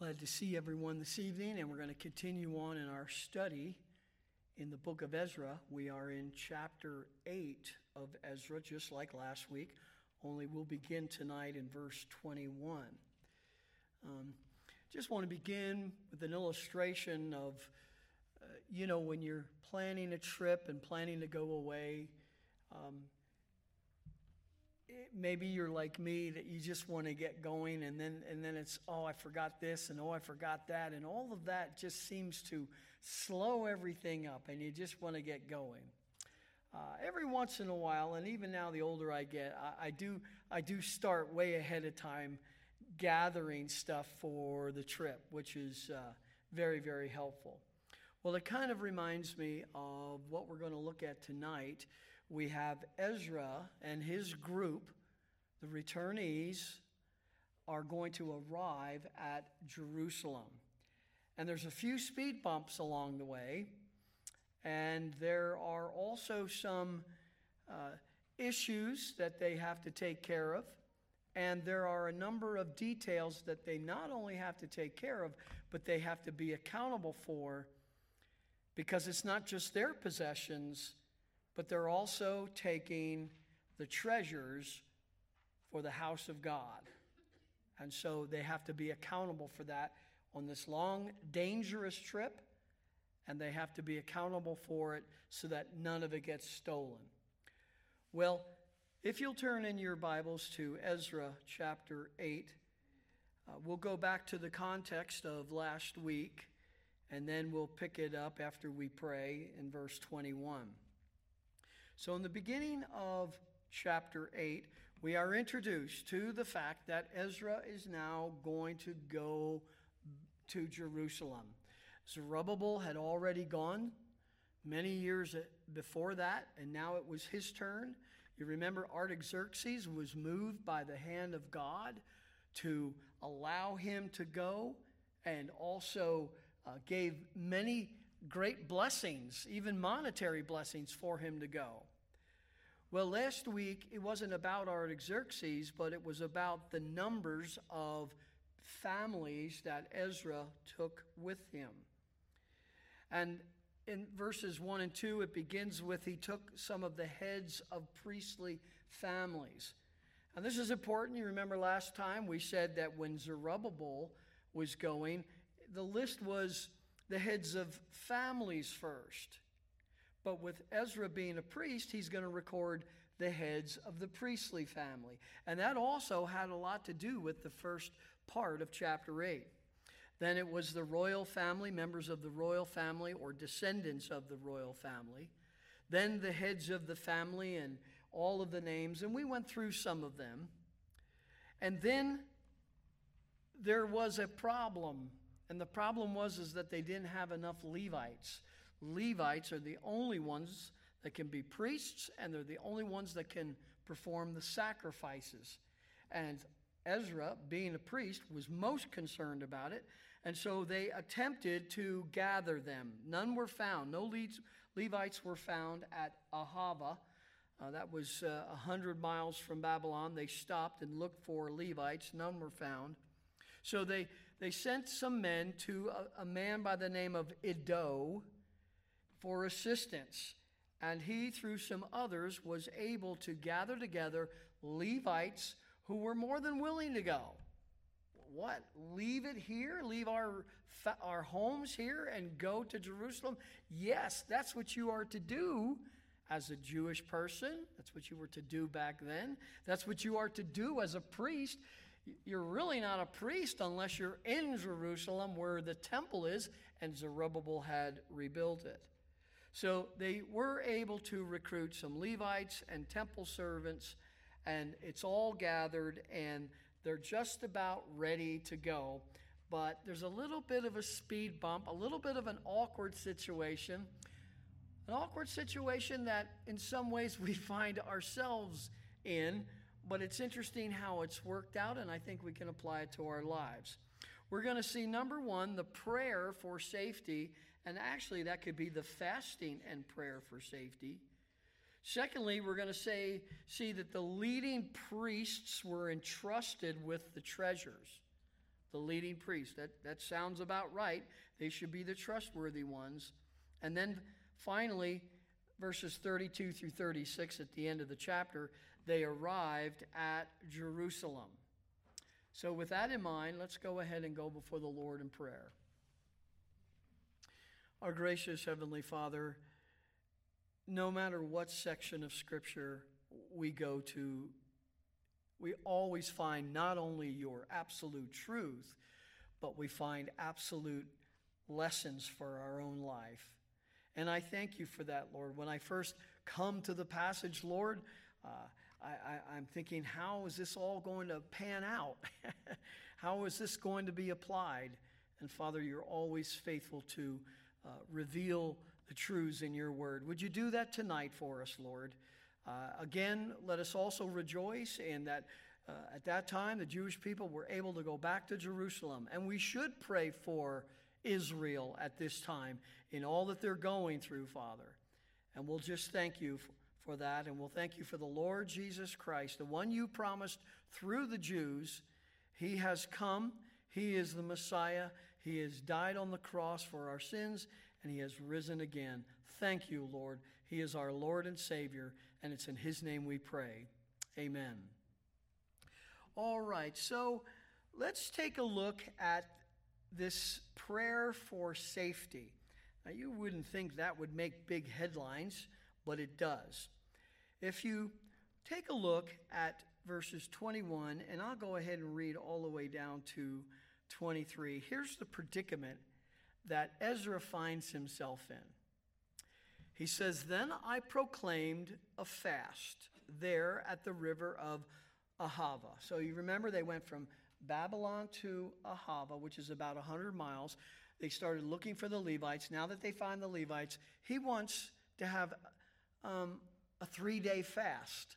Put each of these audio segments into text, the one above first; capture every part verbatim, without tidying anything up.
Glad to see everyone this evening, and we're going to continue on in our study in the book of Ezra. We are in chapter eight of Ezra, just like last week, only we'll begin tonight in verse twenty-one. Um, just want to begin with an illustration of, uh, you know, when you're planning a trip and planning to go away, um, maybe you're like me, that you just want to get going, and then and then it's, oh, I forgot this, and oh, I forgot that, and all of that just seems to slow everything up, and you just want to get going. Uh, every once in a while, and even now the older I get, I, I do I do start way ahead of time gathering stuff for the trip, which is uh, very, very helpful. Well, it kind of reminds me of what we're going to look at tonight. We have Ezra and his group, the returnees, are going to arrive at Jerusalem. And there's a few speed bumps along the way. And there are also some uh, issues that they have to take care of. And there are a number of details that they not only have to take care of, but they have to be accountable for, because it's not just their possessions, but they're also taking the treasures for the house of God. And so they have to be accountable for that on this long, dangerous trip, and they have to be accountable for it so that none of it gets stolen. Well, if you'll turn in your Bibles to Ezra chapter eight, uh, we'll go back to the context of last week, and then we'll pick it up after we pray in verse twenty-one. So in the beginning of chapter eight, we are introduced to the fact that Ezra is now going to go to Jerusalem. Zerubbabel had already gone many years before that, and now it was his turn. You remember Artaxerxes was moved by the hand of God to allow him to go, and also uh, gave many great blessings, even monetary blessings, for him to go. Well, last week, it wasn't about Artaxerxes, but it was about the numbers of families that Ezra took with him. And in verses one and two, it begins with, he took some of the heads of priestly families. And this is important. You remember last time we said that when Zerubbabel was going, the list was the heads of families first. But with Ezra being a priest, he's going to record the heads of the priestly family. And that also had a lot to do with the first part of chapter eight. Then it was the royal family, members of the royal family or descendants of the royal family. Then the heads of the family and all of the names. And we went through some of them. And then there was a problem. And the problem was is that they didn't have enough Levites. Levites are the only ones that can be priests, and they're the only ones that can perform the sacrifices. And Ezra, being a priest, was most concerned about it, and so they attempted to gather them. None were found. No Levites were found at Ahava. Uh, that was uh, one hundred miles from Babylon. They stopped and looked for Levites. None were found. So they, they sent some men to a, a man by the name of Iddo for assistance. And he, through some others, was able to gather together Levites who were more than willing to go. What? Leave it here? Leave our, our homes here and go to Jerusalem? Yes, that's what you are to do as a Jewish person. That's what you were to do back then. That's what you are to do as a priest. You're really not a priest unless you're in Jerusalem where the temple is, and Zerubbabel had rebuilt it. So they were able to recruit some Levites and temple servants, and it's all gathered, and they're just about ready to go. But there's a little bit of a speed bump, a little bit of an awkward situation, an awkward situation that in some ways we find ourselves in, but it's interesting how it's worked out, and I think we can apply it to our lives. We're going to see, number one, the prayer for safety. And actually, that could be the fasting and prayer for safety. Secondly, we're going to say, see that the leading priests were entrusted with the treasures. the leading priests. That, that sounds about right. They should be the trustworthy ones. And then finally, verses thirty-two through thirty-six at the end of the chapter, they arrived at Jerusalem. So with that in mind, let's go ahead and go before the Lord in prayer. Our gracious Heavenly Father, no matter what section of Scripture we go to, we always find not only your absolute truth, but we find absolute lessons for our own life. And I thank you for that, Lord. When I first come to the passage, Lord, uh, I, I, I'm thinking, how is this all going to pan out? How is this going to be applied? And Father, you're always faithful to uh, reveal the truths in your word. Would you do that tonight for us, Lord? Uh, again, let us also rejoice in that uh, at that time the Jewish people were able to go back to Jerusalem. And we should pray for Israel at this time in all that they're going through, Father. And we'll just thank you for, for that. And we'll thank you for the Lord Jesus Christ, the one you promised through the Jews. He has come. He is the Messiah. He has died on the cross for our sins, and he has risen again. Thank you, Lord. He is our Lord and Savior, and it's in his name we pray. Amen. All right, so let's take a look at this prayer for safety. Now, you wouldn't think that would make big headlines, but it does. If you take a look at verses twenty-one, and I'll go ahead and read all the way down to twenty-three. Here's the predicament that Ezra finds himself in. He says, "Then I proclaimed a fast there at the river of Ahava." So you remember they went from Babylon to Ahava, which is about one hundred miles. They started looking for the Levites. Now that they find the Levites, he wants to have um, a three-day fast.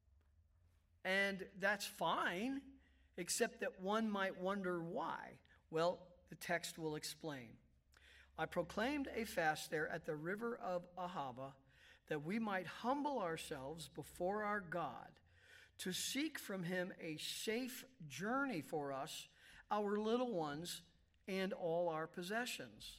And that's fine, except that one might wonder why. Well, the text will explain. "I proclaimed a fast there at the river of Ahava, that we might humble ourselves before our God, to seek from him a safe journey for us, our little ones, and all our possessions."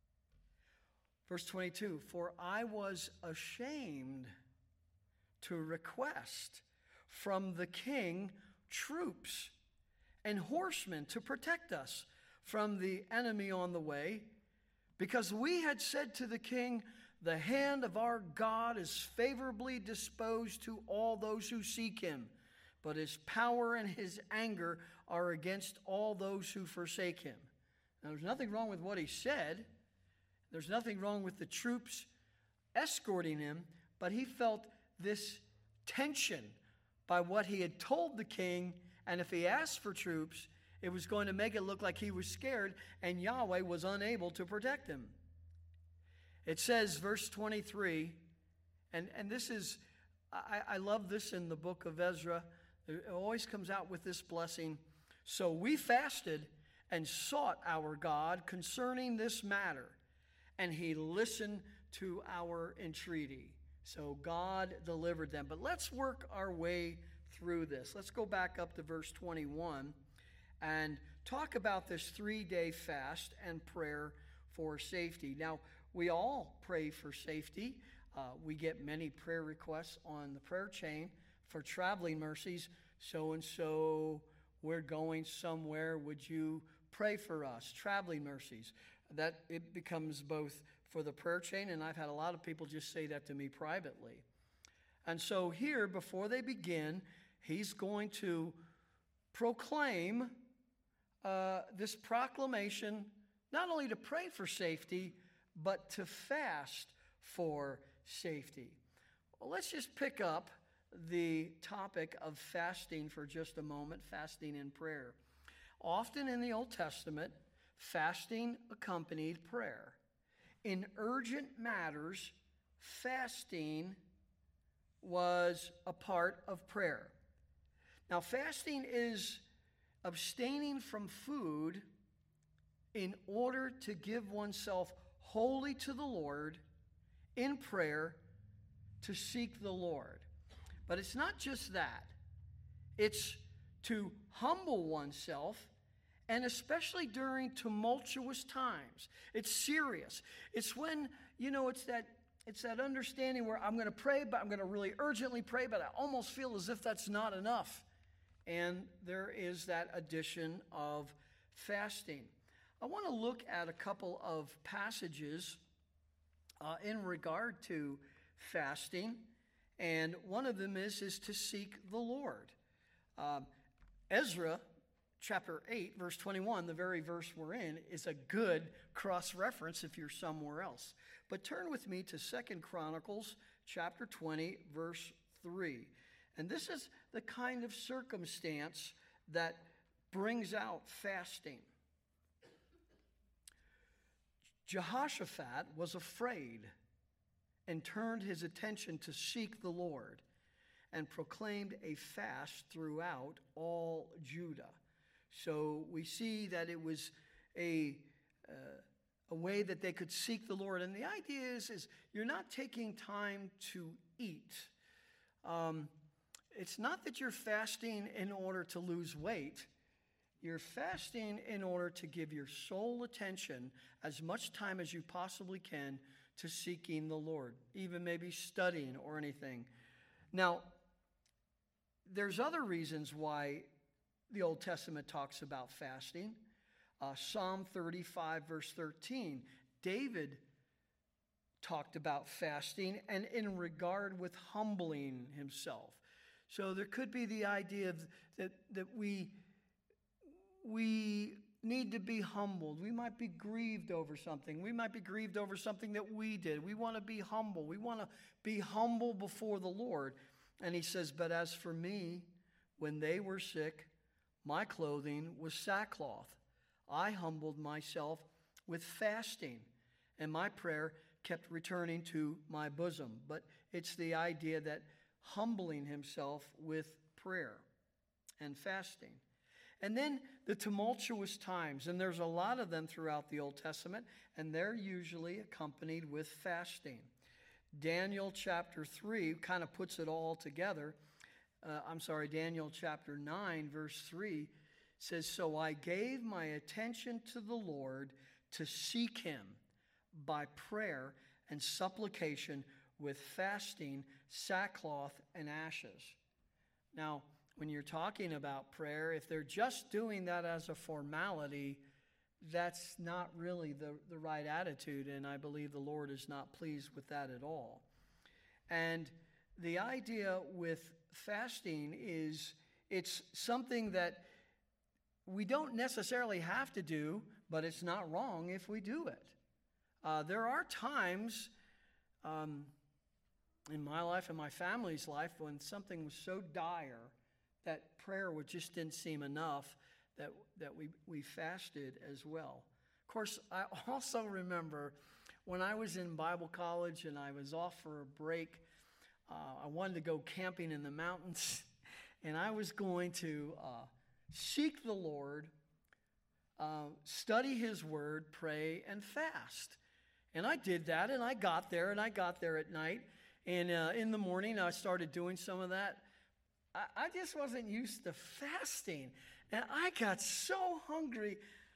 Verse twenty-two, "For I was ashamed to request from the king troops and horsemen to protect us from the enemy on the way, because we had said to the king, 'The hand of our God is favorably disposed to all those who seek him, but his power and his anger are against all those who forsake him.'" Now, there's nothing wrong with what he said. There's nothing wrong with the troops escorting him, but he felt this tension by what he had told the king, and if he asked for troops, it was going to make it look like he was scared, and Yahweh was unable to protect him. It says, verse twenty-three, and, and this is, I, I love this in the book of Ezra. It always comes out with this blessing. "So we fasted and sought our God concerning this matter, and he listened to our entreaty." So God delivered them. But let's work our way through this. Let's go back up to verse twenty-one and talk about this three-day fast and prayer for safety. Now, we all pray for safety. Uh, we get many prayer requests on the prayer chain for traveling mercies. So-and-so, we're going somewhere. Would you pray for us? Traveling mercies. That it becomes both for the prayer chain, and I've had a lot of people just say that to me privately. And so here, before they begin, he's going to proclaim uh, this proclamation, not only to pray for safety, but to fast for safety. Well, let's just pick up the topic of fasting for just a moment, fasting in prayer. Often in the Old Testament, fasting accompanied prayer. In urgent matters, fasting was a part of prayer. Now, fasting is abstaining from food in order to give oneself wholly to the Lord in prayer to seek the Lord. But it's not just that. It's to humble oneself And especially during tumultuous times. It's serious. It's when, you know, it's that it's that understanding where I'm going to pray, but I'm going to really urgently pray, but I almost feel as if that's not enough. And there is that addition of fasting. I want to look at a couple of passages uh, in regard to fasting. And one of them is, is to seek the Lord. Um, Ezra chapter eight, verse twenty-one, the very verse we're in, is a good cross-reference if you're somewhere else. But turn with me to Second Chronicles chapter twenty, verse three. And this is the kind of circumstance that brings out fasting. Jehoshaphat was afraid and turned his attention to seek the Lord and proclaimed a fast throughout all Judah. So we see that it was a, uh, a way that they could seek the Lord. And the idea is, is you're not taking time to eat. Um, it's not that you're fasting in order to lose weight. You're fasting in order to give your sole attention, as much time as you possibly can, to seeking the Lord, even maybe studying or anything. Now, there's other reasons why the Old Testament talks about fasting. Uh, Psalm thirty-five, verse thirteen, David talked about fasting and in regard with humbling himself. So there could be the idea of that, that we, we need to be humbled. We might be grieved over something. We might be grieved over something that we did. We want to be humble. We want to be humble before the Lord. And he says, but as for me, when they were sick, my clothing was sackcloth. I humbled myself with fasting, and my prayer kept returning to my bosom. But it's the idea that humbling himself with prayer and fasting. And then the tumultuous times, and there's a lot of them throughout the Old Testament, and they're usually accompanied with fasting. Daniel chapter three kind of puts it all together. Uh, I'm sorry, Daniel chapter nine, verse three says, so I gave my attention to the Lord to seek him by prayer and supplication with fasting, sackcloth, and ashes. Now, when you're talking about prayer, if they're just doing that as a formality, that's not really the, the right attitude, and I believe the Lord is not pleased with that at all. And the idea with fasting is it's something that we don't necessarily have to do, but it's not wrong if we do it. Uh, there are times um, in my life and my family's life when something was so dire that prayer would just didn't seem enough, that that we, we fasted as well. Of course, I also remember when I was in Bible college and I was off for a break, uh, I wanted to go camping in the mountains, and I was going to uh, seek the Lord, uh, study his word, pray, and fast. And I did that, and I got there, and I got there at night, and uh, in the morning I started doing some of that. I just wasn't used to fasting, and I got so hungry.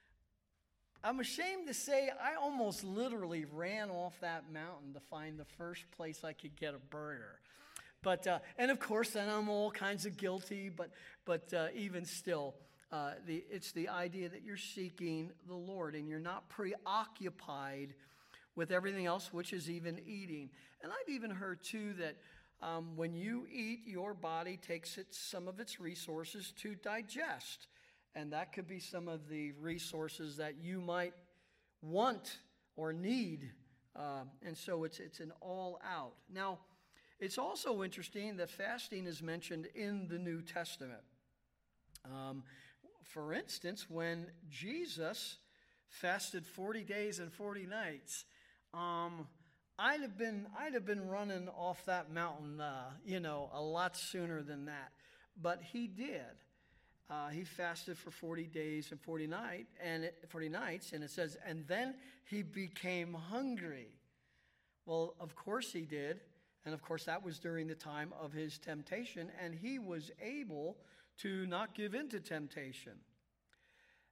I'm ashamed to say I almost literally ran off that mountain to find the first place I could get a burger. But uh, and of course, then I'm all kinds of guilty. But but uh, even still, uh, the it's the idea that you're seeking the Lord and you're not preoccupied with everything else, which is even eating. And I've even heard too that. Um, when you eat, your body takes its, some of its resources to digest. And that could be some of the resources that you might want or need. Uh, and so it's, it's an all out. Now, it's also interesting that fasting is mentioned in the New Testament. Um, for instance, when Jesus fasted forty days and forty nights, um, I'd have been I'd have been running off that mountain, uh, you know, a lot sooner than that. But he did. Uh, he fasted for forty days and forty night and it, forty nights, and it says, and then he became hungry. Well, of course he did, and of course that was during the time of his temptation, and he was able to not give in to temptation.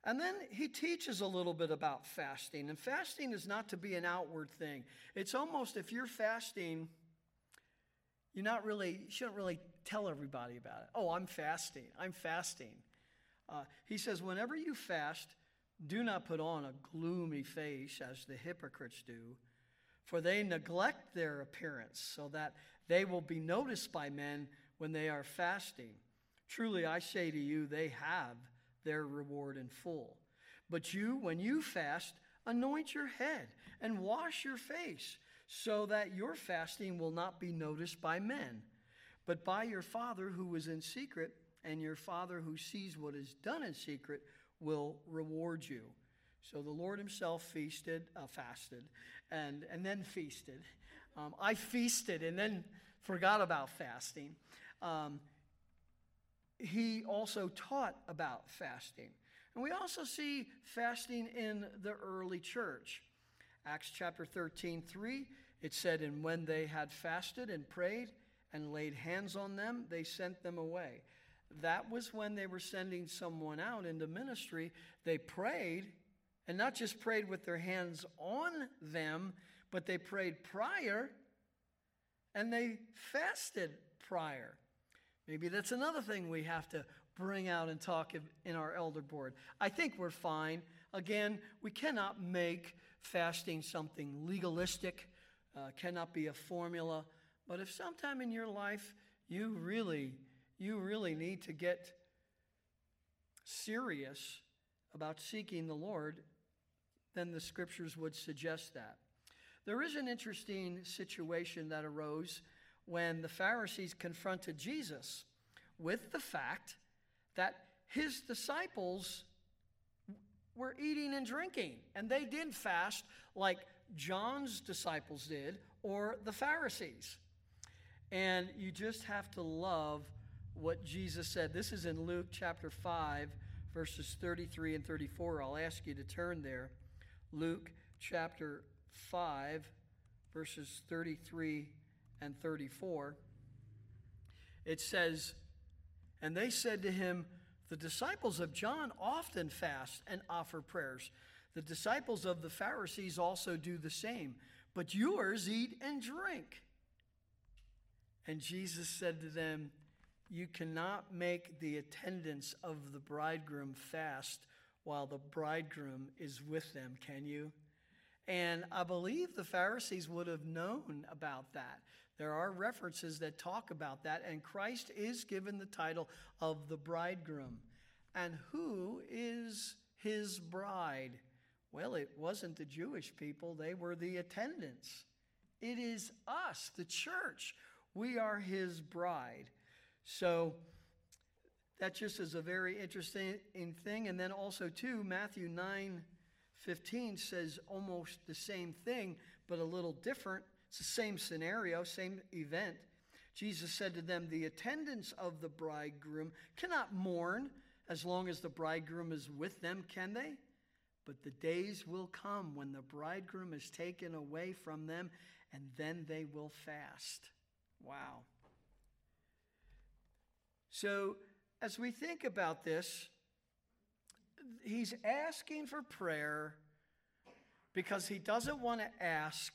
And then he teaches a little bit about fasting. And fasting is not to be an outward thing. It's almost, if you're fasting, you're not really, you shouldn't really tell everybody about it. Oh, I'm fasting. I'm fasting. Uh, he says, whenever you fast, do not put on a gloomy face as the hypocrites do, for they neglect their appearance so that they will be noticed by men when they are fasting. Truly, I say to you, they have their reward in full. But you, when you fast, anoint your head and wash your face, so that your fasting will not be noticed by men, but by your Father who is in secret, and your Father who sees what is done in secret will reward you. So the Lord himself feasted, uh, fasted, and, and then feasted. Um, I feasted and then forgot about fasting. Um, he also taught about fasting. And we also see fasting in the early church. Acts chapter thirteen, three, it said, and when they had fasted and prayed and laid hands on them, they sent them away. That was when they were sending someone out into ministry. They prayed, and not just prayed with their hands on them, but they prayed prior, and they fasted prior. Maybe that's another thing we have to bring out and talk in our elder board. I think we're fine. Again, we cannot make fasting something legalistic, uh, cannot be a formula. But if sometime in your life you really, you really need to get serious about seeking the Lord, then the scriptures would suggest that. There is an interesting situation that arose when the Pharisees confronted Jesus with the fact that his disciples were eating and drinking, and they didn't fast like John's disciples did or the Pharisees. And you just have to love what Jesus said. This is in Luke chapter five, verses thirty-three and thirty-four. I'll ask you to turn there. Luke chapter five, verses thirty-three and thirty-four. It says, and they said to him, the disciples of John often fast and offer prayers. The disciples of the Pharisees also do the same, but yours eat and drink. And Jesus said to them, you cannot make the attendants of the bridegroom fast while the bridegroom is with them, can you? And I believe the Pharisees would have known about that. There are references that talk about that, and Christ is given the title of the bridegroom. And who is his bride? Well, it wasn't the Jewish people. They were the attendants. It is us, the church. We are his bride. So that just is a very interesting thing. And then also, too, Matthew nine fifteen says almost the same thing, but a little different. It's the same scenario, same event. Jesus said to them, the attendants of the bridegroom cannot mourn as long as the bridegroom is with them, can they? But the days will come when the bridegroom is taken away from them, and then they will fast. Wow. So as we think about this, he's asking for prayer because he doesn't want to ask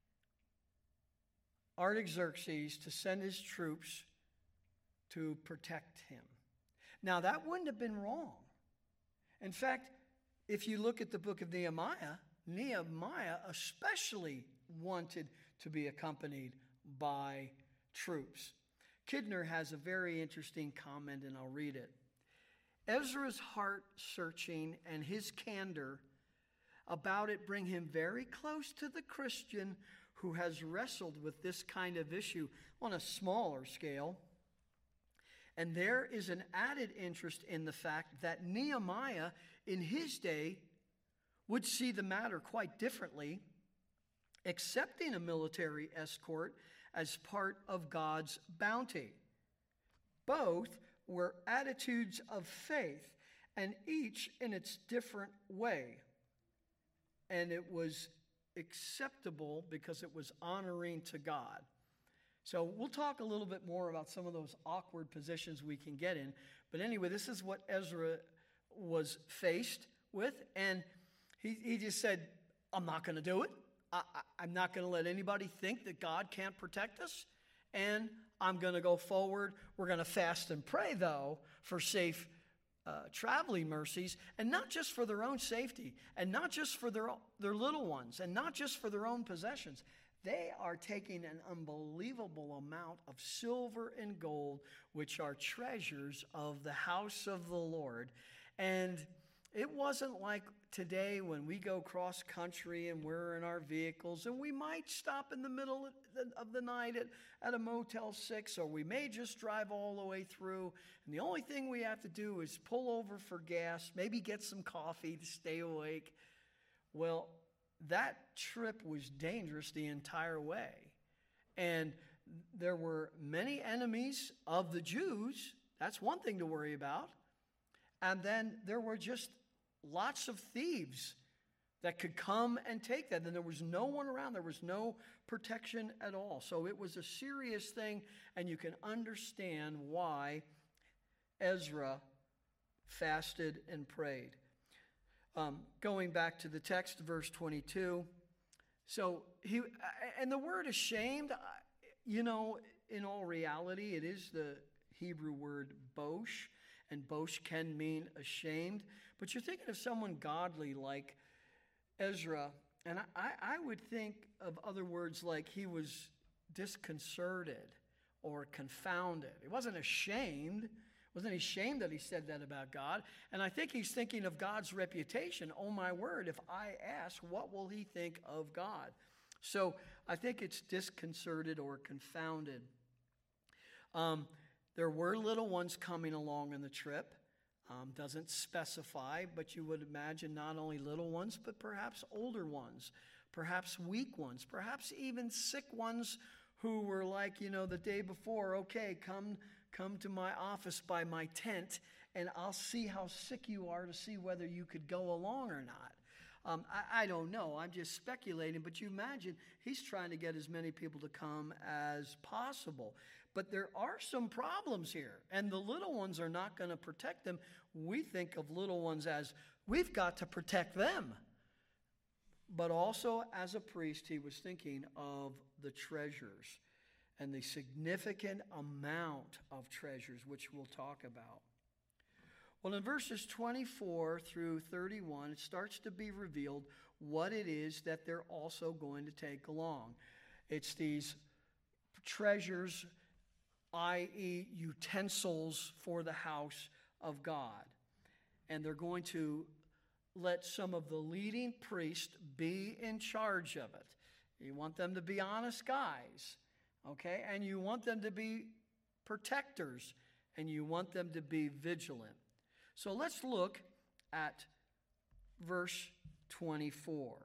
Artaxerxes to send his troops to protect him. Now, that wouldn't have been wrong. In fact, if you look at the book of Nehemiah, Nehemiah especially wanted to be accompanied by troops. Kidner has a very interesting comment, and I'll read it. Ezra's heart searching and his candor about it bring him very close to the Christian who has wrestled with this kind of issue on a smaller scale. And there is an added interest in the fact that Nehemiah in his day would see the matter quite differently, accepting a military escort as part of God's bounty. Both were attitudes of faith, and each in its different way. And it was acceptable because it was honoring to God. So we'll talk a little bit more about some of those awkward positions we can get in. But anyway, this is what Ezra was faced with. And he, he just said, I'm not going to do it. I, I, I'm not going to let anybody think that God can't protect us. And I'm going to go forward. We're going to fast and pray, though, for safe uh, traveling mercies, and not just for their own safety, and not just for their, their little ones, and not just for their own possessions. They are taking an unbelievable amount of silver and gold, which are treasures of the house of the Lord. And it wasn't like today when we go cross country and we're in our vehicles and we might stop in the middle of the night at, at a Motel six, or we may just drive all the way through. And the only thing we have to do is pull over for gas, maybe get some coffee to stay awake. Well, that trip was dangerous the entire way. And there were many enemies of the Jews. That's one thing to worry about. And then there were just lots of thieves that could come and take that. And there was no one around. There was no protection at all. So it was a serious thing, and you can understand why Ezra fasted and prayed. Um, going back to the text, verse twenty-two. So he, and the word ashamed, you know, in all reality, it is the Hebrew word bosh, and bosh can mean ashamed. But you're thinking of someone godly like Ezra, and I, I would think of other words like he was disconcerted or confounded. He wasn't ashamed. Wasn't he ashamed that he said that about God? And I think he's thinking of God's reputation. Oh, my word, if I ask, what will he think of God? So I think it's disconcerted or confounded. Um, there were little ones coming along on the trip. Um, doesn't specify, but you would imagine not only little ones, but perhaps older ones, perhaps weak ones, perhaps even sick ones who were like, you know, the day before, okay, come Come to my office by my tent, and I'll see how sick you are to see whether you could go along or not. Um, I, I don't know. I'm just speculating. But you imagine he's trying to get as many people to come as possible. But there are some problems here, and the little ones are not going to protect them. We think of little ones as we've got to protect them. But also, as a priest, he was thinking of the treasures and the significant amount of treasures, which we'll talk about. Well, in verses twenty-four through thirty-one, it starts to be revealed what it is that they're also going to take along. It's these treasures, that is utensils for the house of God. And they're going to let some of the leading priests be in charge of it. You want them to be honest guys. Okay, and you want them to be protectors, and you want them to be vigilant. So let's look at verse twenty-four.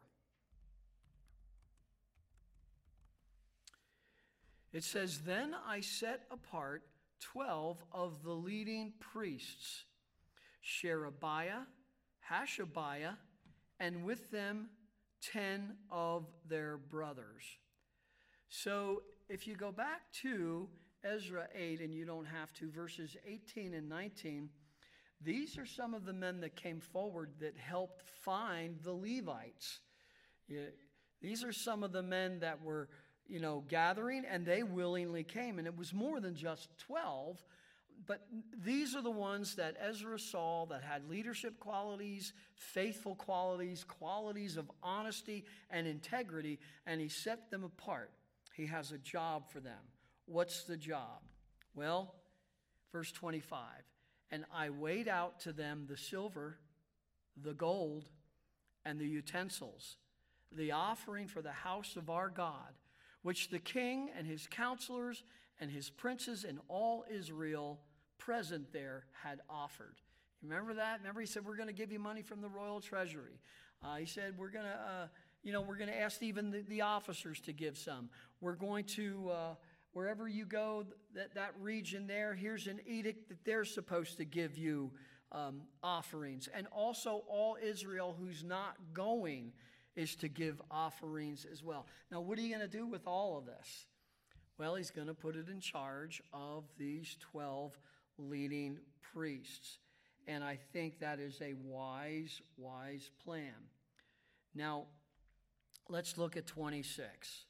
It says, "Then I set apart twelve of the leading priests, Sherebiah, Hashabiah, and with them ten of their brothers." So if you go back to Ezra eight, and you don't have to, verses eighteen and nineteen, these are some of the men that came forward that helped find the Levites. Yeah, these are some of the men that were, you know, gathering, and they willingly came. And it was more than just twelve, but these are the ones that Ezra saw that had leadership qualities, faithful qualities, qualities of honesty and integrity, and he set them apart. He has a job for them. What's the job? Well, verse twenty-five, "And I weighed out to them the silver, the gold, and the utensils, the offering for the house of our God, which the king and his counselors and his princes and all Israel present there had offered." Remember that? Remember he said, we're going to give you money from the royal treasury. Uh, he said, we're going to, uh, you know, we're going to ask even the, the officers to give some. We're going to, uh, wherever you go, that, that region there, here's an edict that they're supposed to give you um, offerings. And also all Israel who's not going is to give offerings as well. Now, what are you going to do with all of this? Well, he's going to put it in charge of these twelve leading priests. And I think that is a wise, wise plan. Now, let's look at twenty-six.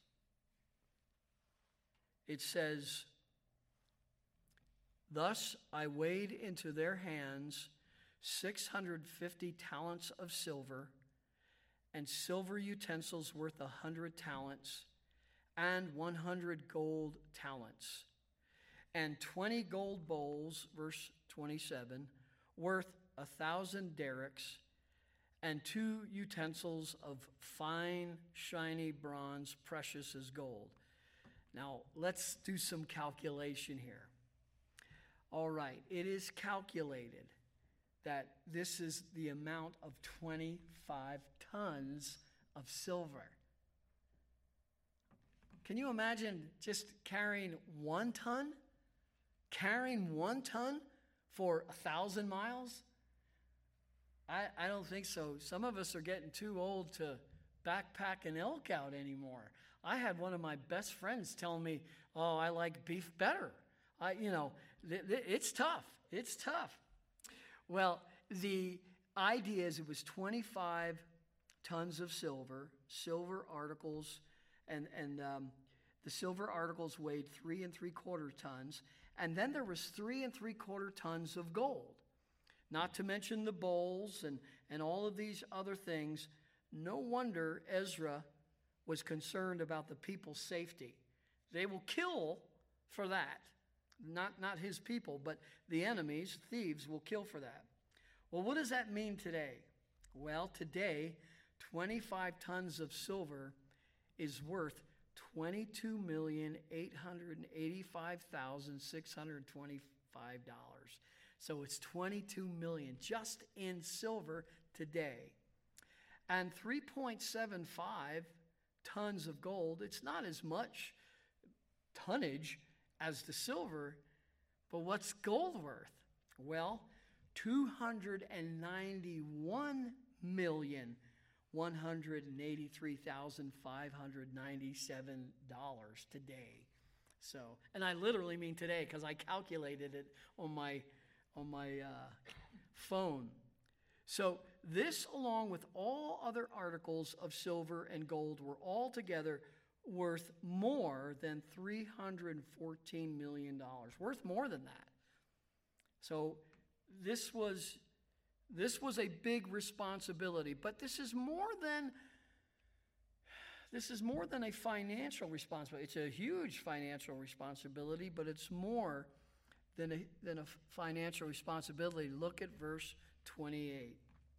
It says, "Thus I weighed into their hands six hundred fifty talents of silver, and silver utensils worth a hundred talents, and one hundred gold talents, and twenty gold bowls," verse twenty-seven, "worth a thousand derricks, and two utensils of fine, shiny bronze, precious as gold." Now, let's do some calculation here. All right, it is calculated that this is the amount of twenty-five tons of silver. Can you imagine just carrying one ton? Carrying one ton for a thousand miles? I, I don't think so. Some of us are getting too old to backpack an elk out anymore. I had one of my best friends tell me, "Oh, I like beef better." I, you know, th- th- it's tough. It's tough. Well, the idea is it was twenty-five tons of silver, silver articles, and, and um, the silver articles weighed three and three quarter tons. And then there was three and three quarter tons of gold. Not to mention the bowls and, and all of these other things. No wonder Ezra was concerned about the people's safety. They will kill for that. Not, not his people, but the enemies, thieves, will kill for that. Well, what does that mean today? Well, today, twenty-five tons of silver is worth twenty-two million eight hundred eighty-five thousand six hundred twenty-five dollars. So it's twenty-two million dollars just in silver today. And three point seven five tons of gold, it's not as much tonnage as the silver, but what's gold worth? Well, two hundred ninety-one million one hundred eighty-three thousand five hundred ninety-seven dollars today. So, and I literally mean today because I calculated it on my on my uh, phone. So this, along with all other articles of silver and gold, were altogether worth more than three hundred fourteen million dollars. Worth more than that. So this was this was a big responsibility, but this is more than this is more than a financial responsibility. It's a huge financial responsibility, but it's more than a, than a financial responsibility. Look at verse twenty-eight.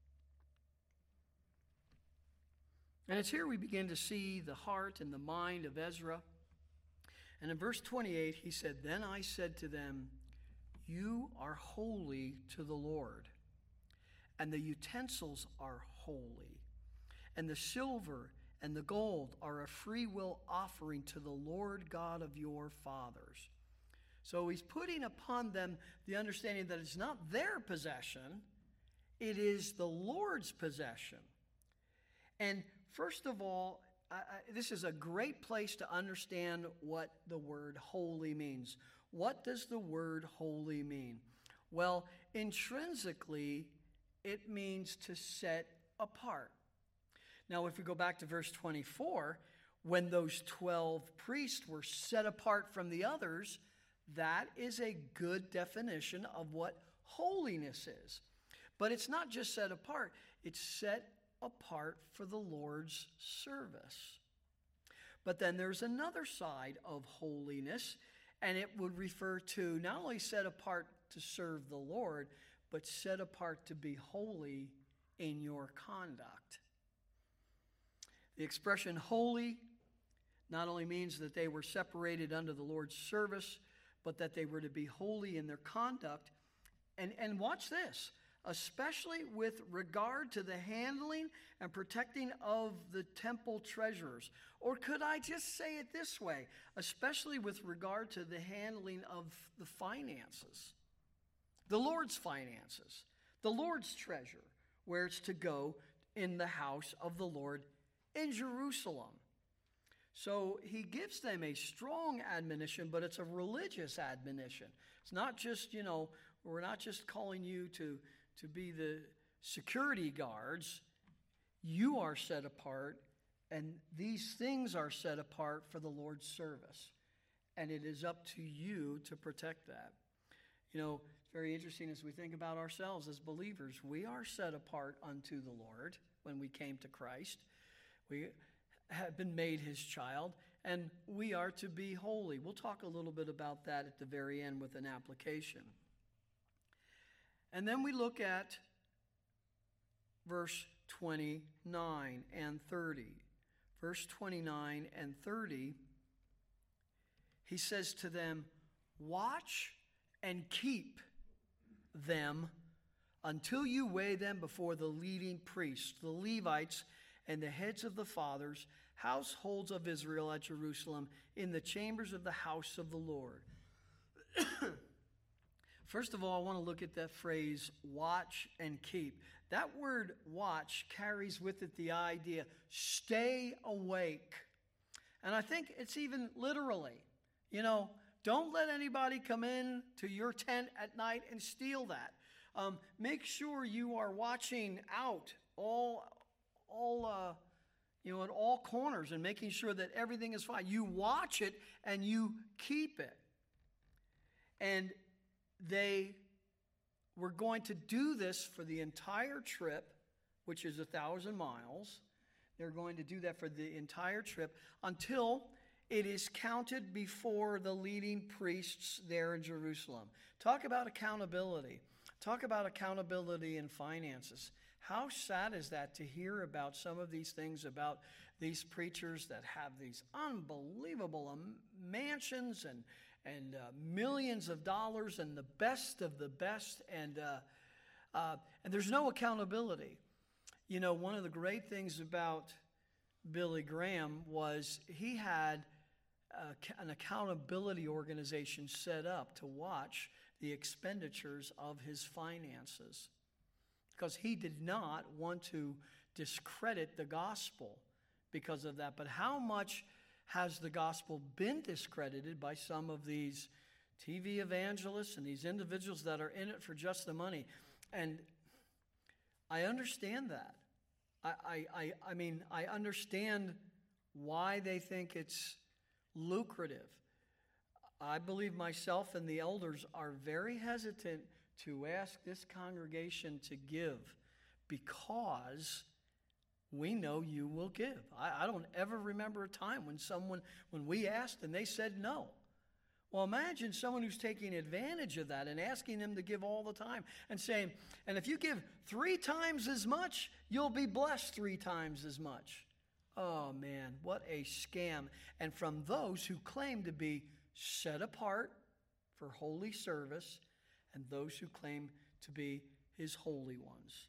And it's here we begin to see the heart and the mind of Ezra. And in verse twenty-eight, he said, "Then I said to them, you are holy to the Lord, and the utensils are holy, and the silver and the gold are a free will offering to the Lord God of your fathers." So he's putting upon them the understanding that it's not their possession, it is the Lord's possession. And first of all, I, I, this is a great place to understand what the word holy means. What does the word holy mean? Well, intrinsically, it means to set apart. Now, if we go back to verse twenty-four, when those twelve priests were set apart from the others, that is a good definition of what holiness is. But it's not just set apart, it's set apart for the Lord's service. But then there's another side of holiness, and it would refer to not only set apart to serve the Lord, but set apart to be holy in your conduct. The expression holy not only means that they were separated under the Lord's service, but that they were to be holy in their conduct. And, and watch this, especially with regard to the handling and protecting of the temple treasures. Or could I just say it this way? Especially with regard to the handling of the finances. The Lord's finances. The Lord's treasure, where it's to go in the house of the Lord in Jerusalem. So he gives them a strong admonition, but it's a religious admonition. It's not just, you know, we're not just calling you to, to be the security guards. You are set apart, and these things are set apart for the Lord's service. And it is up to you to protect that. You know, it's very interesting as we think about ourselves as believers. We are set apart unto the Lord when we came to Christ. We have been made his child, and we are to be holy. We'll talk a little bit about that at the very end with an application. And then we look at verse twenty-nine and thirty. Verse twenty-nine and thirty, he says to them, watch and keep them until you weigh them before the leading priests, the Levites, and the heads of the fathers, households of Israel at Jerusalem, in the chambers of the house of the Lord. First of all, I want to look at that phrase, watch and keep. That word watch carries with it the idea, stay awake. And I think it's even literally, you know, don't let anybody come in to your tent at night and steal that. Um, make sure you are watching out all, all, uh, you know, at all corners and making sure that everything is fine. You watch it and you keep it. And they were going to do this for the entire trip, which is a thousand miles. They're going to do that for the entire trip until it is counted before the leading priests there in Jerusalem. Talk about accountability. Talk about accountability in finances. How sad is that to hear about some of these things about these preachers that have these unbelievable um, mansions and and uh, millions of dollars and the best of the best, and uh, uh, and there's no accountability. You know, one of the great things about Billy Graham was he had uh, an accountability organization set up to watch the expenditures of his finances, because he did not want to discredit the gospel because of that. But how much has the gospel been discredited by some of these T V evangelists and these individuals that are in it for just the money? And I understand that. I, I, I, I mean, I understand why they think it's lucrative. I believe myself and the elders are very hesitant to ask this congregation to give because we know you will give. I, I don't ever remember a time when someone, when we asked and they said no. Well, imagine someone who's taking advantage of that and asking them to give all the time and saying, and if you give three times as much, you'll be blessed three times as much. Oh man, what a scam. And from those who claim to be set apart for holy service and those who claim to be his holy ones.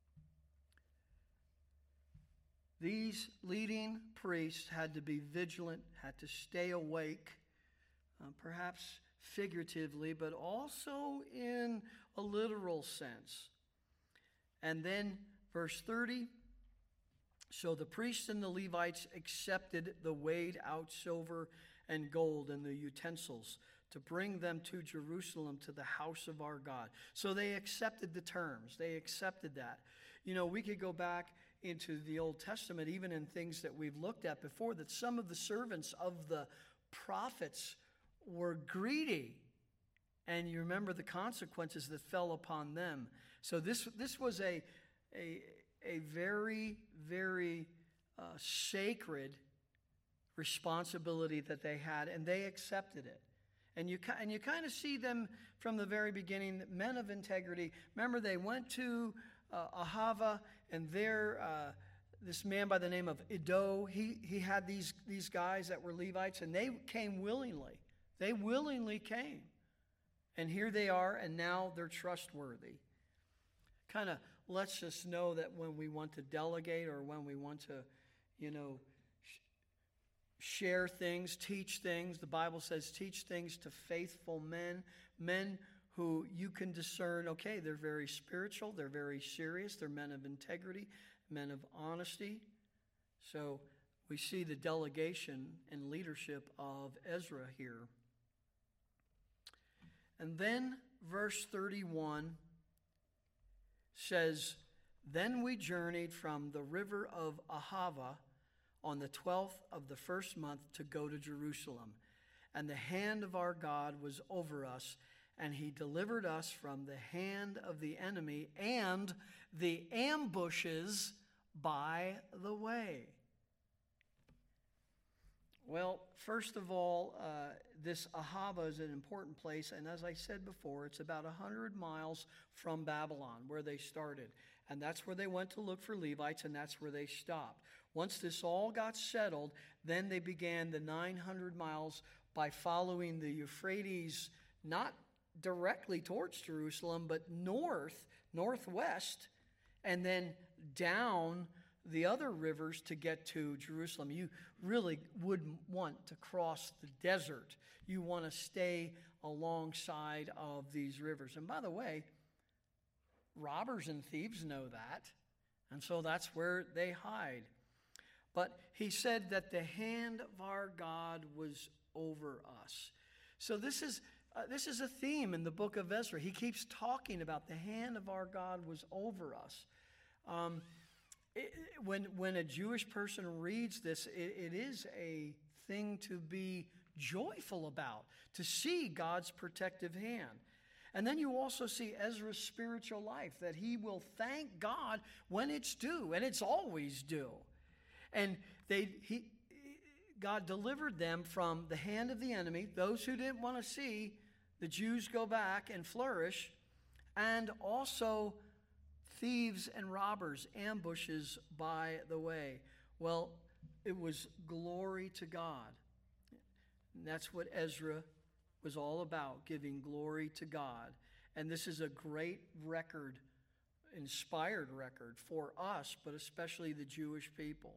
These leading priests had to be vigilant, had to stay awake, uh, perhaps figuratively, but also in a literal sense. And then verse thirty, so the priests and the Levites accepted the weighed out silver and gold and the utensils to bring them to Jerusalem, to the house of our God. So they accepted the terms. They accepted that. You know, we could go back into the Old Testament, even in things that we've looked at before, that some of the servants of the prophets were greedy. And you remember the consequences that fell upon them. So this, this was a, a, a very, very uh, sacred responsibility that they had, and they accepted it. And you, and you kind of see them from the very beginning, men of integrity. Remember, they went to uh, Ahava, and there, uh, this man by the name of Iddo, he, he had these, these guys that were Levites, and they came willingly. They willingly came. And here they are, and now they're trustworthy. Kind of lets us know that when we want to delegate or when we want to, you know, share things, teach things. The Bible says teach things to faithful men, men who you can discern, okay, they're very spiritual, they're very serious, they're men of integrity, men of honesty. So we see the delegation and leadership of Ezra here. And then verse thirty-one, says, "Then we journeyed from the river of Ahava on the twelfth of the first month to go to Jerusalem. And the hand of our God was over us, and he delivered us from the hand of the enemy and the ambushes by the way." Well, first of all, uh, this Ahava is an important place, and as I said before, it's about one hundred miles from Babylon, where they started. And that's where they went to look for Levites, and that's where they stopped. Once this all got settled, then they began the nine hundred miles by following the Euphrates, not directly towards Jerusalem, but north, northwest, and then down the other rivers to get to Jerusalem. You really wouldn't want to cross the desert. You want to stay alongside of these rivers. And by the way, robbers and thieves know that, and so that's where they hide. But he said that the hand of our God was over us. So this is uh, this is a theme in the book of Ezra. He keeps talking about the hand of our God was over us. Um, it, when when a Jewish person reads this, it, it is a thing to be joyful about, to see God's protective hand. And then you also see Ezra's spiritual life, that he will thank God when it's due, and it's always due. And they he God delivered them from the hand of the enemy, those who didn't want to see the Jews go back and flourish, and also thieves and robbers, ambushes by the way. Well, it was glory to God. And that's what Ezra was all about, giving glory to God. And this is a great record, inspired record for us, but especially the Jewish people.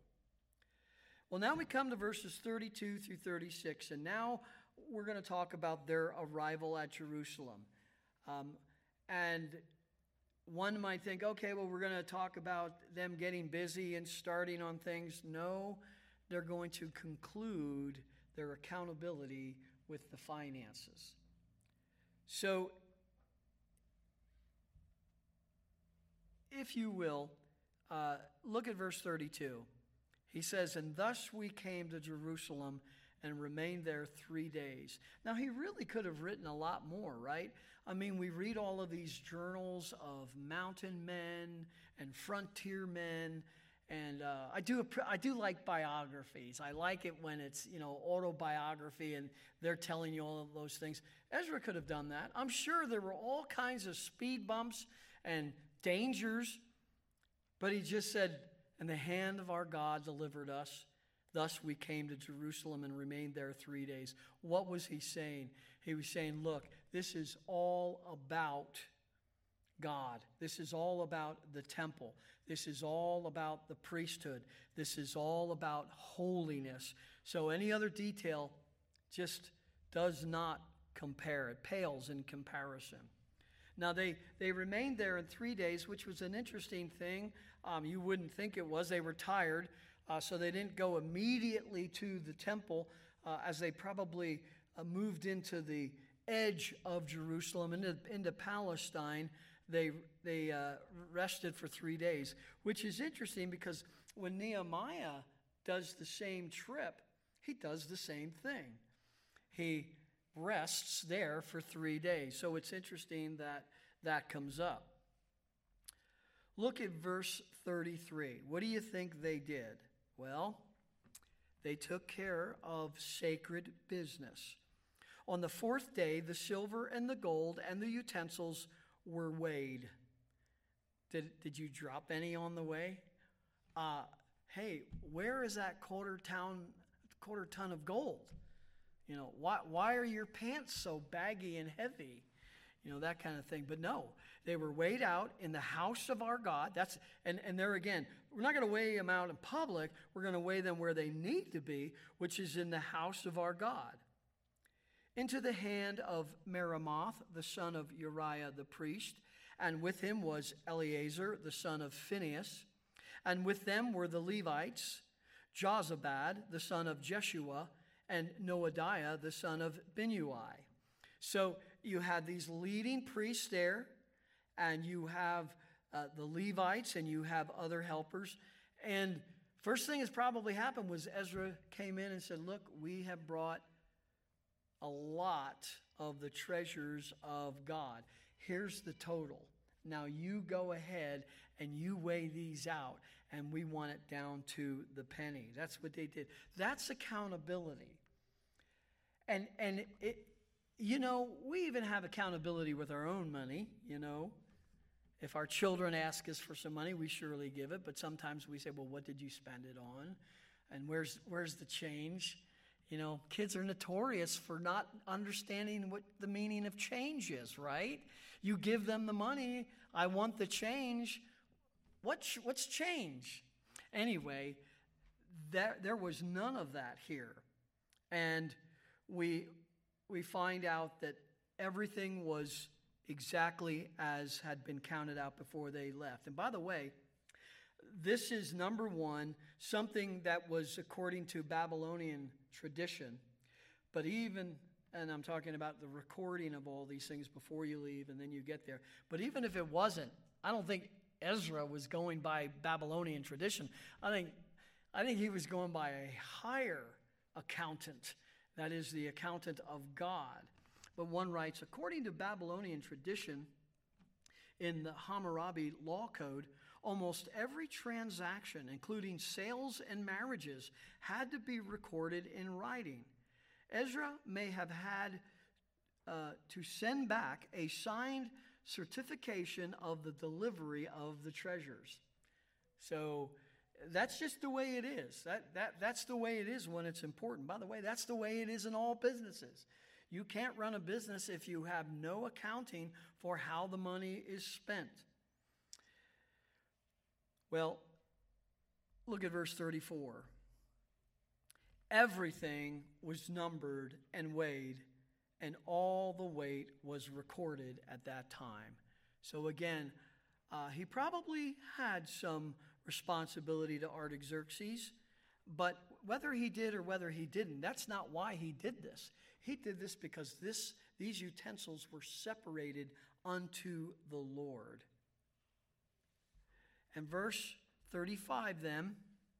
Well, now we come to verses thirty-two through thirty-six, and now we're going to talk about their arrival at Jerusalem. Um, and one might think, okay, well, we're going to talk about them getting busy and starting on things. No, they're going to conclude their accountability with the finances. So, if you will, uh, look at verse thirty-two. He says, "And thus we came to Jerusalem and remained there three days." Now, he really could have written a lot more, right? I mean, we read all of these journals of mountain men and frontier men, and uh, I do I do like biographies. I like it when it's, you know, autobiography and they're telling you all of those things. Ezra could have done that. I'm sure there were all kinds of speed bumps and dangers, but he just said, "And the hand of our God delivered us. Thus we came to Jerusalem and remained there three days." What was he saying? He was saying, look, this is all about God. This is all about the temple. This is all about the priesthood. This is all about holiness. So any other detail just does not compare. It pales in comparison. Now, they, they remained there in three days, which was an interesting thing. Um, you wouldn't think it was. They were tired, uh, so they didn't go immediately to the temple, uh, as they probably uh, moved into the edge of Jerusalem, into, into Palestine. They, they uh, rested for three days, which is interesting because when Nehemiah does the same trip, he does the same thing. He rests there for three days. So it's interesting that that comes up. Look at verse thirty-three. What do you think they did? Well, they took care of sacred business. On the fourth day, the silver and the gold and the utensils were weighed. Did, did you drop any on the way? Uh, hey, where is that quarter ton, quarter ton of gold? You know, why, why are your pants so baggy and heavy? You know, that kind of thing. But no, they were weighed out in the house of our God. That's and, and there again, we're not going to weigh them out in public. We're going to weigh them where they need to be, which is in the house of our God. Into the hand of Meremoth, the son of Uriah the priest, and with him was Eleazar, the son of Phinehas, and with them were the Levites, Jozabad, the son of Jeshua, and Noadiah, the son of Binnui. So you had these leading priests there, and you have uh, the Levites, and you have other helpers. And first thing that's probably happened was Ezra came in and said, look, we have brought a lot of the treasures of God. Here's the total. Now you go ahead and you weigh these out, and we want it down to the penny. That's what they did. That's accountability. And, and it, you know, we even have accountability with our own money, you know. If our children ask us for some money, we surely give it. But sometimes we say, well, what did you spend it on? And where's where's the change? You know, kids are notorious for not understanding what the meaning of change is, right? You give them the money. I want the change. What, what's change? Anyway, there, there was none of that here. And we, we find out that everything was exactly as had been counted out before they left. And by the way, this is, number one, something that was according to Babylonian tradition. But even, and I'm talking about the recording of all these things before you leave and then you get there. But even if it wasn't, I don't think Ezra was going by Babylonian tradition. I think, I think he was going by a higher accountant, that is the accountant of God. But one writes, according to Babylonian tradition, in the Hammurabi law code, almost every transaction, including sales and marriages, had to be recorded in writing. Ezra may have had uh, to send back a signed certification of the delivery of the treasures. So that's just the way it is. That, that, that's the way it is when it's important. By the way, that's the way it is in all businesses. You can't run a business if you have no accounting for how the money is spent. Well, look at verse thirty-four. Everything was numbered and weighed, and all the weight was recorded at that time. So again, uh, he probably had some responsibility to Artaxerxes, but whether he did or whether he didn't, that's not why he did this. He did this because this, these utensils were separated unto the Lord. And verse thirty-five then,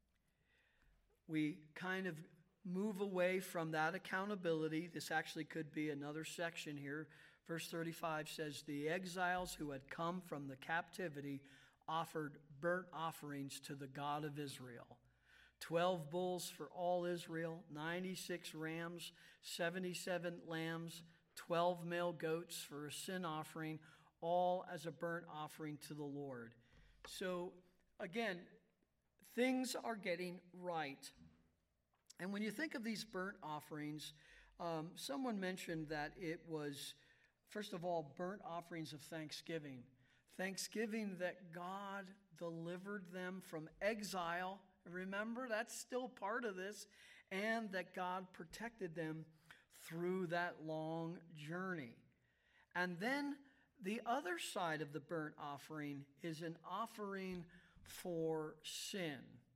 we kind of move away from that accountability. This actually could be another section here. Verse thirty-five says, the exiles who had come from the captivity offered burnt offerings to the God of Israel. Twelve bulls for all Israel, ninety-six rams, seventy-seven lambs, twelve male goats for a sin offering, all as a burnt offering to the Lord. So again, things are getting right. And when you think of these burnt offerings, um, someone mentioned that it was, first of all, burnt offerings of thanksgiving. Thanksgiving that God delivered them from exile. Remember, that's still part of this. And that God protected them through that long journey. And then the other side of the burnt offering is an offering for sin.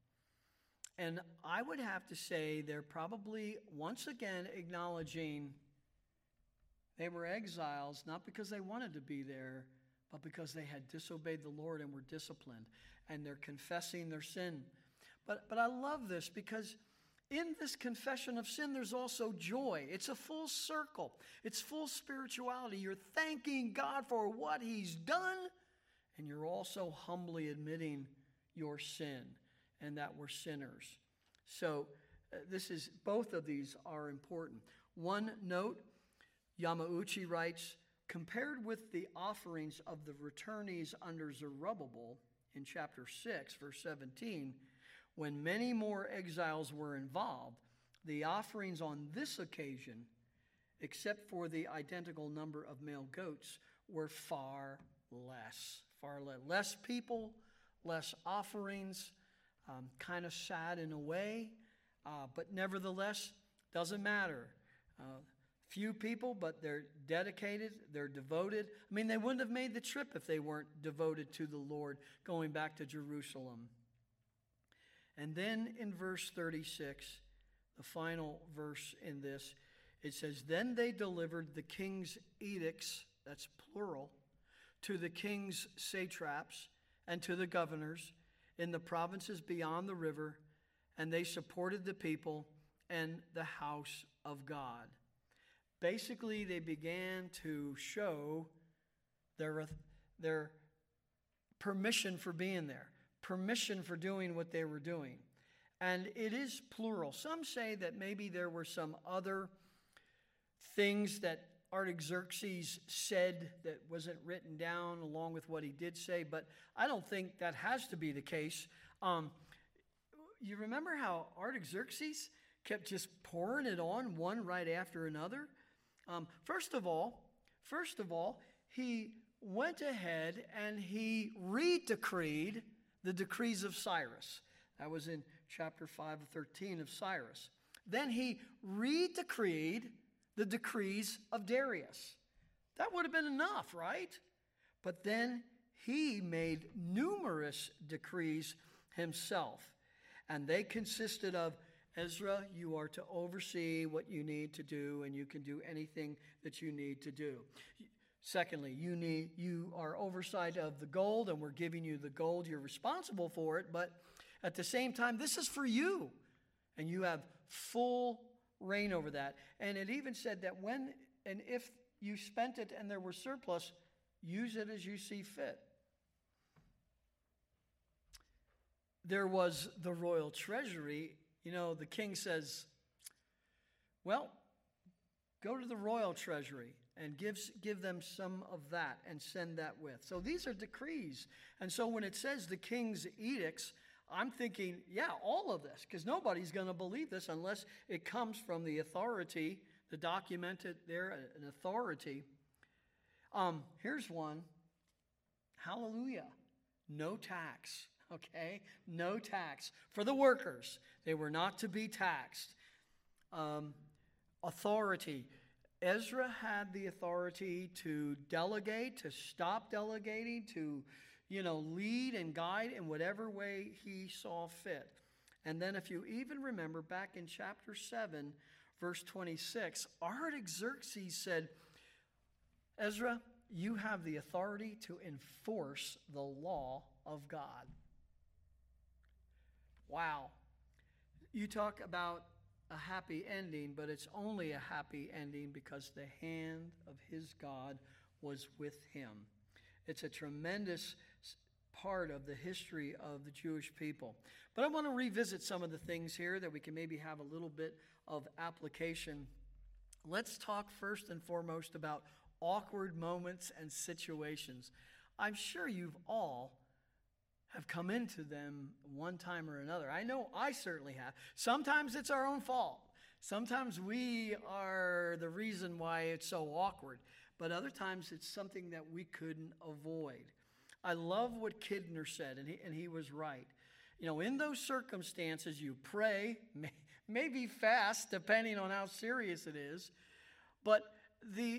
And I would have to say they're probably once again acknowledging they were exiles, not because they wanted to be there, but because they had disobeyed the Lord and were disciplined. And they're confessing their sin. But, but I love this because in this confession of sin, there's also joy. It's a full circle. It's full spirituality. You're thanking God for what he's done, and you're also humbly admitting your sin and that we're sinners. So uh, this is, both of these are important. One note, Yamauchi writes, compared with the offerings of the returnees under Zerubbabel in chapter six, verse seventeen, when many more exiles were involved, the offerings on this occasion, except for the identical number of male goats, were far less. Far less. Less people, less offerings, um, kind of sad in a way, uh, but nevertheless, doesn't matter. Uh, few people, but they're dedicated, they're devoted. I mean, they wouldn't have made the trip if they weren't devoted to the Lord, going back to Jerusalem. And then in verse thirty-six, the final verse in this, it says, then they delivered the king's edicts, that's plural, to the king's satraps and to the governors in the provinces beyond the river, and they supported the people and the house of God. Basically, they began to show their, their permission for being there, permission for doing what they were doing. And it is plural. Some say that maybe there were some other things that Artaxerxes said that wasn't written down along with what he did say, but I don't think that has to be the case. Um, you remember how Artaxerxes kept just pouring it on one right after another? Um, first of all, first of all, he went ahead and he re-decreed the decrees of Cyrus. That was in chapter five of thirteen of Cyrus. Then he re-decreed the decrees of Darius. That would have been enough, right? But then he made numerous decrees himself. And they consisted of, Ezra, you are to oversee what you need to do, and you can do anything that you need to do. Secondly, you need you are oversight of the gold, and we're giving you the gold. You're responsible for it, but at the same time, this is for you, and you have full reign over that. And it even said that when and if you spent it and there were surplus, use it as you see fit. There was the royal treasury. You know, the king says, well, go to the royal treasury and give, give them some of that and send that with. So these are decrees. And so when it says the king's edicts, I'm thinking, yeah, all of this, because nobody's going to believe this unless it comes from the authority, the documented there, an authority. Um, here's one. Hallelujah. No tax, okay? No tax. For the workers, they were not to be taxed. Um, authority. Ezra had the authority to delegate, to stop delegating, to you know, lead and guide in whatever way he saw fit. And then if you even remember back in chapter seven, verse twenty-six, Artaxerxes said, Ezra, you have the authority to enforce the law of God. Wow. You talk about a happy ending, but it's only a happy ending because the hand of his God was with him. It's a tremendous part of the history of the Jewish people. But I want to revisit some of the things here that we can maybe have a little bit of application. Let's talk first and foremost about awkward moments and situations. I'm sure you've all have come into them one time or another. I know I certainly have. Sometimes it's our own fault. Sometimes we are the reason why it's so awkward. But other times it's something that we couldn't avoid. I love what Kidner said, and he, and he was right. You know, in those circumstances, you pray, may, maybe fast, depending on how serious it is. But the, the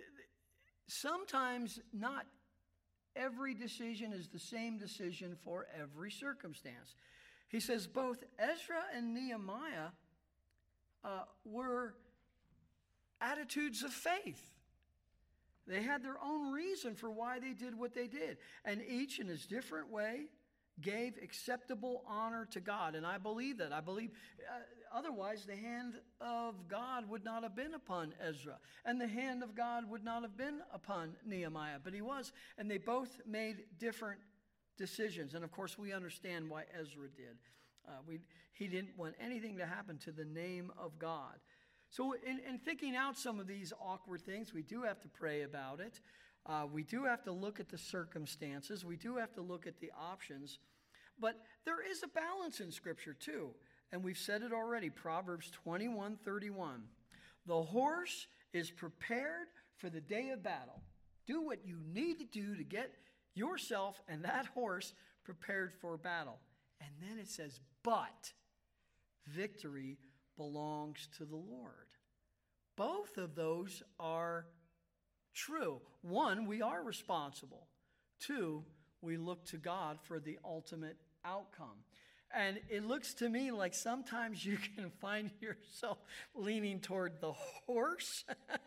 sometimes not every decision is the same decision for every circumstance. He says both Ezra and Nehemiah uh, were attitudes of faith. They had their own reason for why they did what they did. And each in his different way gave acceptable honor to God. And I believe that. I believe uh, otherwise the hand of God would not have been upon Ezra. And the hand of God would not have been upon Nehemiah. But he was. And they both made different decisions. And of course we understand why Ezra did. Uh, we, he didn't want anything to happen to the name of God. So in, in thinking out some of these awkward things, we do have to pray about it. Uh, we do have to look at the circumstances. We do have to look at the options. But there is a balance in Scripture too. And we've said it already, Proverbs twenty-one thirty-one. The horse is prepared for the day of battle. Do what you need to do to get yourself and that horse prepared for battle. And then it says, but victory belongs to the Lord. Both of those are true. One, we are responsible. Two, we look to God for the ultimate outcome. And it looks to me like sometimes you can find yourself leaning toward the horse,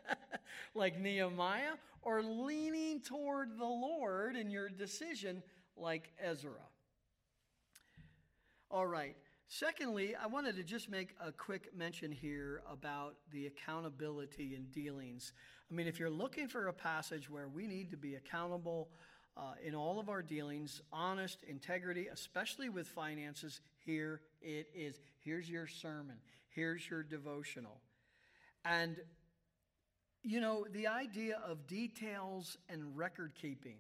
like Nehemiah, or leaning toward the Lord in your decision, like Ezra. All right. Secondly, I wanted to just make a quick mention here about the accountability in dealings. I mean, if you're looking for a passage where we need to be accountable uh, in all of our dealings, honest, integrity, especially with finances, here it is. Here's your sermon. Here's your devotional. And, you know, the idea of details and record keeping,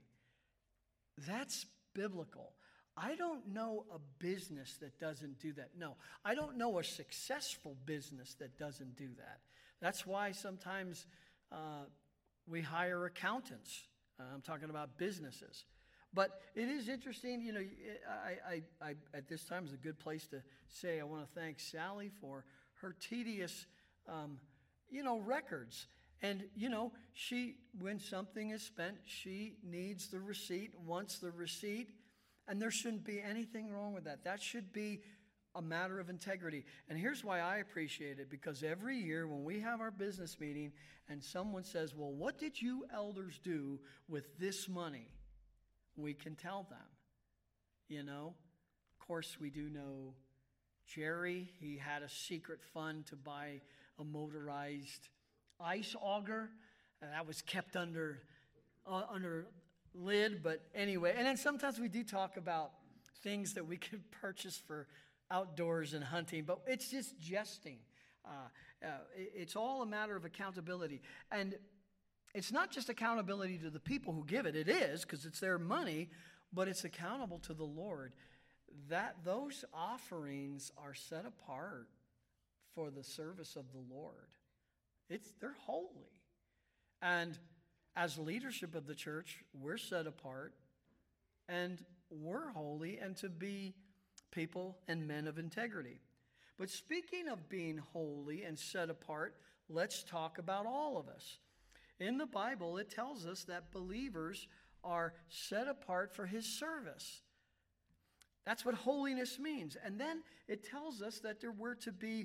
that's biblical. I don't know a business that doesn't do that. No, I don't know a successful business that doesn't do that. That's why sometimes uh, we hire accountants. Uh, I'm talking about businesses. But it is interesting, you know, I, I, I, at this time is a good place to say I want to thank Sally for her tedious, um, you know, records. And, you know, she, when something is spent, she needs the receipt, wants the receipt. And there shouldn't be anything wrong with that. That should be a matter of integrity. And here's why I appreciate it. Because every year when we have our business meeting and someone says, well, what did you elders do with this money? We can tell them, you know. Of course, we do know Jerry. He had a secret fund to buy a motorized ice auger. And that was kept under, uh, under lid, but anyway. And then sometimes we do talk about things that we can purchase for outdoors and hunting, but it's just jesting. Uh, uh, it's all a matter of accountability. And it's not just accountability to the people who give it. It is, because it's their money, but it's accountable to the Lord. That those offerings are set apart for the service of the Lord. It's they're holy. And as leadership of the church, we're set apart and we're holy and to be people and men of integrity. But speaking of being holy and set apart, let's talk about all of us. In the Bible, it tells us that believers are set apart for his service. That's what holiness means. And then it tells us that we're to be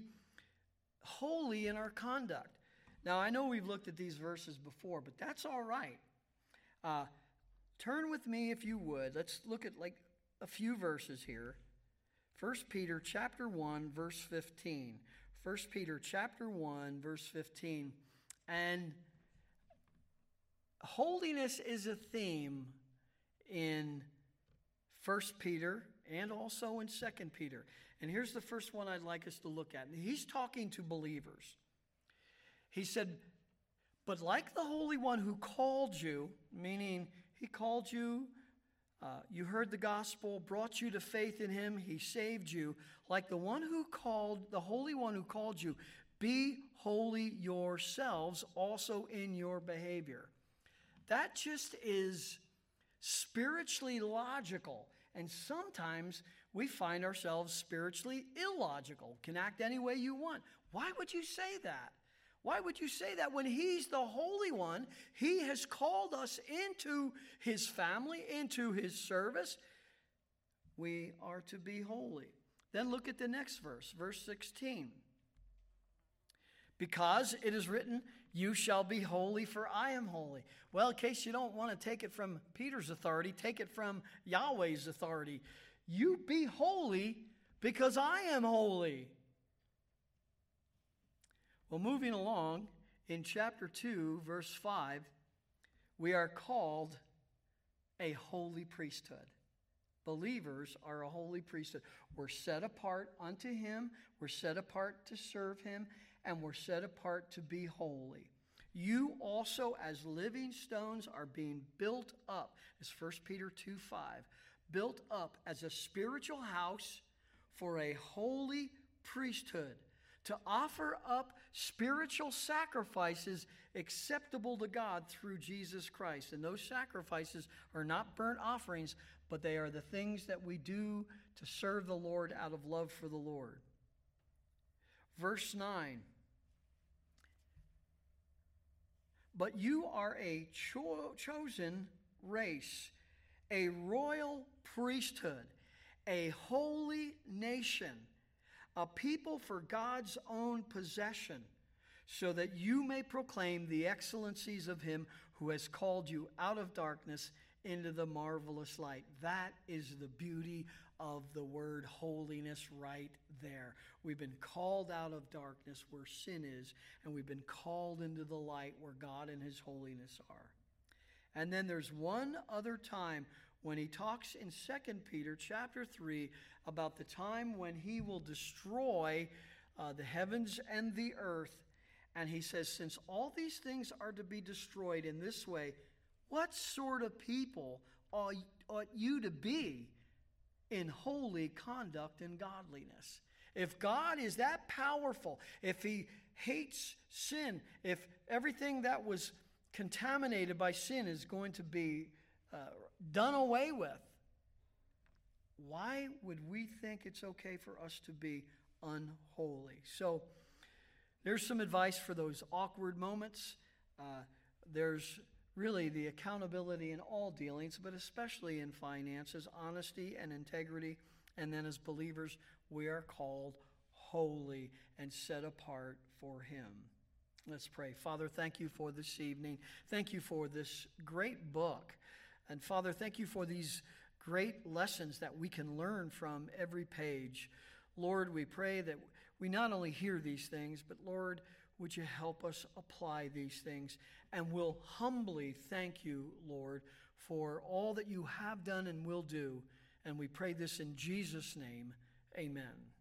holy in our conduct. Now, I know we've looked at these verses before, but that's all right. Uh, turn with me, if you would. Let's look at like a few verses here. First Peter chapter one, verse fifteen. First Peter chapter one, verse fifteen. And holiness is a theme in First Peter and also in Second Peter. And here's the first one I'd like us to look at. And he's talking to believers. He said, but like the Holy One who called you, meaning he called you, uh, you heard the gospel, brought you to faith in him, he saved you. Like the one who called, the Holy One who called you, be holy yourselves also in your behavior. That just is spiritually logical. And sometimes we find ourselves spiritually illogical. Can act any way you want. Why would you say that? Why would you say that when he's the Holy One? He has called us into his family, into his service. We are to be holy. Then look at the next verse, verse sixteen. Because it is written, you shall be holy, for I am holy. Well, in case you don't want to take it from Peter's authority, take it from Yahweh's authority. You be holy because I am holy. Well, moving along, in chapter two, verse five, we are called a holy priesthood. Believers are a holy priesthood. We're set apart unto him, we're set apart to serve him, and we're set apart to be holy. You also, as living stones, are being built up, as First Peter two five, built up as a spiritual house for a holy priesthood, to offer up spiritual sacrifices acceptable to God through Jesus Christ. And those sacrifices are not burnt offerings, but they are the things that we do to serve the Lord out of love for the Lord. Verse nine. But you are a cho- chosen race, a royal priesthood, a holy nation, a people for God's own possession, so that you may proclaim the excellencies of him who has called you out of darkness into the marvelous light. That is the beauty of the word holiness right there. We've been called out of darkness where sin is, and we've been called into the light where God and his holiness are. And then there's one other time when he talks in Second Peter chapter three about the time when he will destroy uh, the heavens and the earth. And he says, since all these things are to be destroyed in this way, what sort of people ought, ought you to be in holy conduct and godliness? If God is that powerful, if he hates sin, if everything that was contaminated by sin is going to be uh, done away with, why would we think it's okay for us to be unholy? So there's some advice for those awkward moments. Uh, there's really the accountability in all dealings, but especially in finances, honesty and integrity. And then as believers, we are called holy and set apart for him. Let's pray. Father, thank you for this evening. Thank you for this great book. And Father, thank you for these great lessons that we can learn from every page. Lord, we pray that we not only hear these things, but Lord, would you help us apply these things? And we'll humbly thank you, Lord, for all that you have done and will do. And we pray this in Jesus' name. Amen.